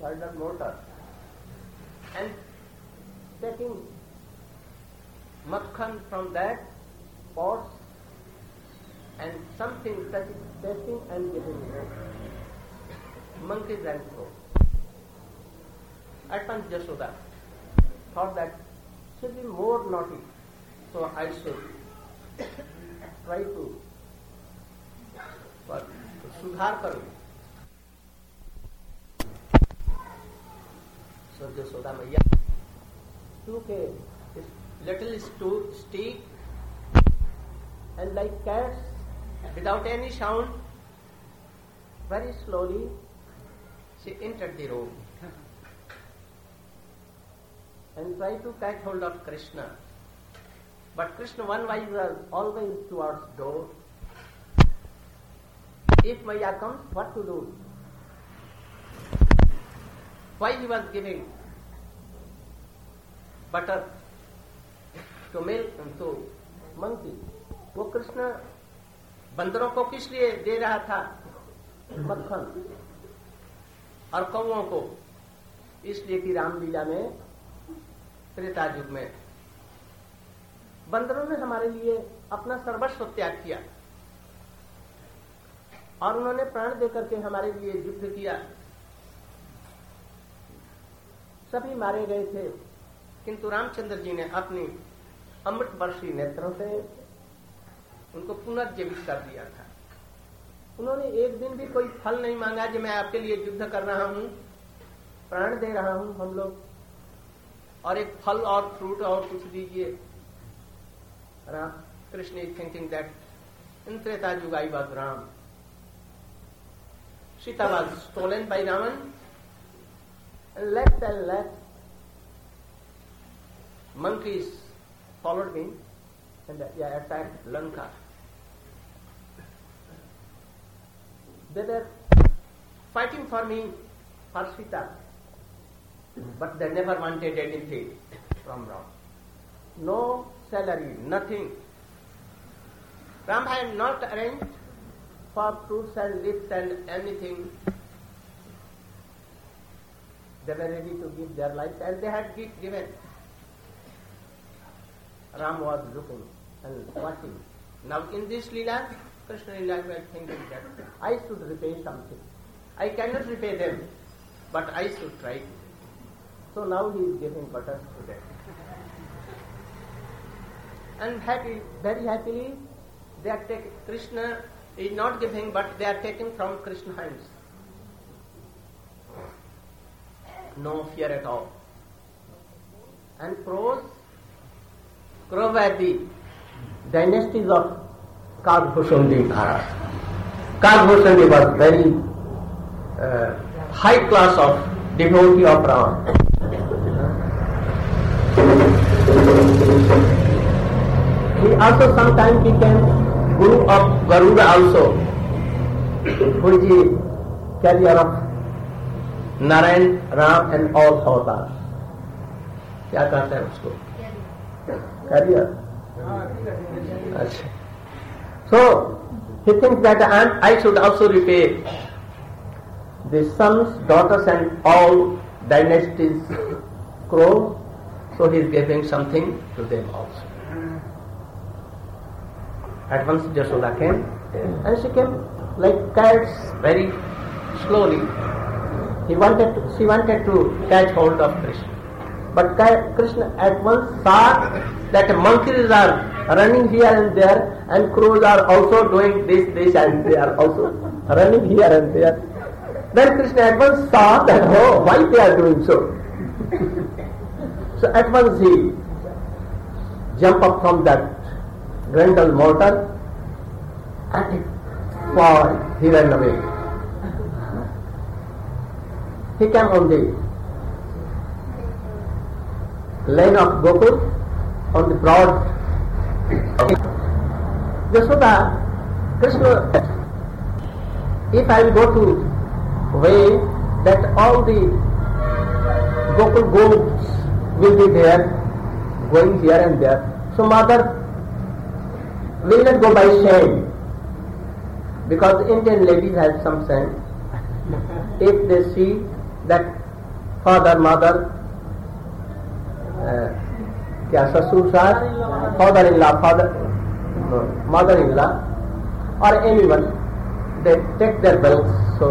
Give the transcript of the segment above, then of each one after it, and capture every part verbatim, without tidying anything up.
certain mortar and taking makhan from that pots and something tasting and giving monkeys and so. At once Jashoda thought that should be more naughty, so I should try to but sudhar karu. So Jashoda Maiya took a little sto- stick and like cats, without any sound, very slowly she entered the room and tried to catch hold of Krishna. But Krishna, one wise, was always towards door. If Maya comes, what to do? Why he was giving butter to milk and to monkey? वो कृष्ण बंदरों को किस लिए दे रहा था मक्खन और कौओं को? इसलिए कि रामलीला में त्रेता युग में बंदरों ने हमारे लिए अपना सर्वस्व त्याग किया और उन्होंने प्राण देकर के हमारे लिए युद्ध किया. सभी मारे गए थे, किंतु रामचंद्र जी ने अपनी अमृत वर्षी नेत्रों से उनको पुनर्जीवित कर दिया था. उन्होंने एक दिन भी कोई फल नहीं मांगा कि मैं आपके लिए युद्ध कर रहा हूं, प्राण दे रहा हूं हम लोग, और एक फल और फ्रूट और कुछ दीजिए. Krishna is thinking that in Treta Yuga I was Ram. Sita was stolen by Ravan and left and left. Monkeys followed me and yeah, attacked Lanka. They were fighting for me, for Sita, but they never wanted anything from Ram. No salary, nothing. Ram had not arranged for fruits and leaves and anything. They were ready to give their lives and they had given. Ram was looking and watching. Now in this Leela, Krishna Leela was thinking that I should repay something. I cannot repay them, but I should try. So now he is giving butter to them. And happy, very happily, they are taking, Krishna is not giving, but they are taking from Krishna's hands. No fear at all. And prose, Kravadi, dynasties of Kagbhushundi Maharaj. Kagbhushundi was very uh, high class of devotee of Ram. He also sometimes became Guru of Garuda also, who is the carrier of Narayan, Ram and all avatars. क्या कहते हैं उसको? Carrier. अच्छा. So he thinks that I should also repay the sons, daughters and all dynasties crow. So he is giving something to them also. At once Jashoda came and she came like cats very slowly. He wanted to, she wanted to catch hold of Krishna. But Krishna at once saw that monkeys are running here and there and crows are also doing this, this and they are also running here and there. Then Krishna at once saw that, oh, why they are doing so. So at once he jumped up from that grendel mortar and he fall, he ran away. He came on the lane of Gokul, on the broad. Jashoda, Krishna, if I will go to way that all the Gokul goats will be there, going here and there, so mother will not go by shame, because Indian ladies have some sense. If they see that father, mother, uh, क्या ससुर सास, father-in-law, father, no, mother-in-law, or anyone, they take their bells. So,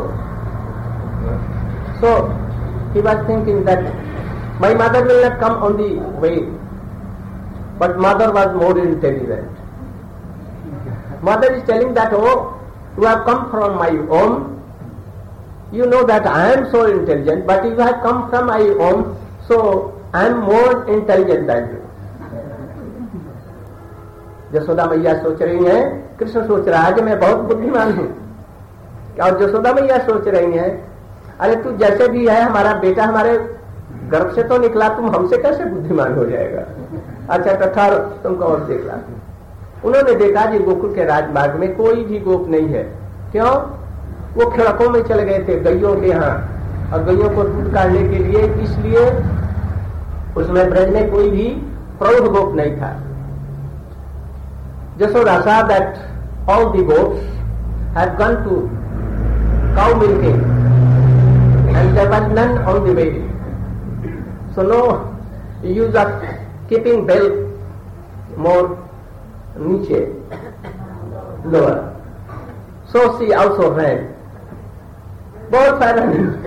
so he was thinking that my mother will not come on the way, but mother was more intelligent. Mother is telling that, oh, you have come from my home. You know that I am so intelligent, but you have come from my home, so I am more intelligent than you. Yashoda मैया सोच रही हैं, कृष्ण सोच रहा है कि मैं बहुत बुद्धिमान हूँ, और यशोदा मैया सोच रही हैं, अरे तू जैसे भी है हमारा बेटा हमारे गर्भ से तो निकला, तुम हमसे कैसे बुद्धिमान हो जाएगा। अच्छा तो ठहरो, तुमको और देख ला। उन्होंने देखा कि गोकुल के राजमार्ग में कोई भी गोप नहीं है। क्यों? वो खिड़कों में चले गए थे गैयों के यहाँ, और गैयों को दूध काटने के लिए, इसलिए उसमें ब्रज में कोई भी प्रौढ़ गोप नहीं था। Yashoda saw that all the goats had gone to cow milking and there was none on the way. So no use of keeping bell more niche, lower. So she also ran. Both are running.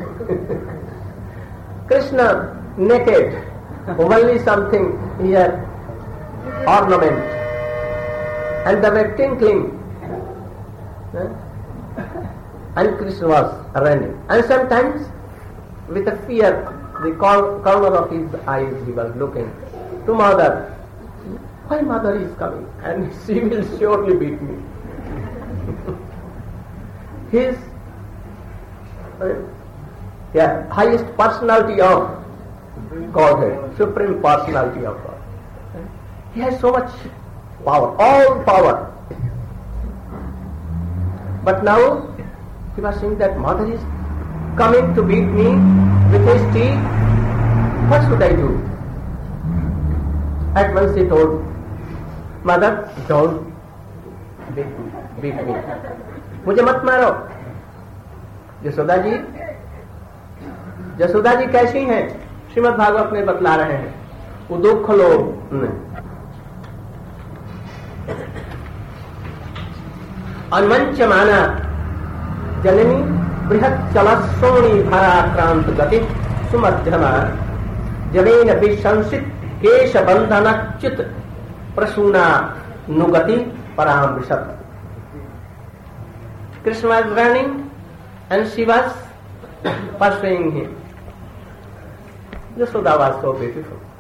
Krishna naked, only something here, ornament. And they were tinkling, and Krishna was running. And sometimes, with a fear, the corner of his eyes he was looking to mother. Why mother is coming? And she will surely beat me. His uh, yeah, highest personality of Godhead, supreme personality of God. He has so much power, all power. But now he was saying that mother is coming to beat me with his teeth. What should I do? At once he told, mother, don't beat me, beat me. मुझे मत मारो। यशोदा जी, यशोदा जी कैसी हैं? श्रीमद् भागवत में बतला रहे हैं। वो दुख लोग अन्मंच माना जननी बृहत् चलसोणी भाराक्रांत गति सुमध्यमा जवेन विशंसित केश बंधनच्युत Prasuna नुगति परामृशत. Krishna was running and she was pursuing him. Yashoda was so beautiful.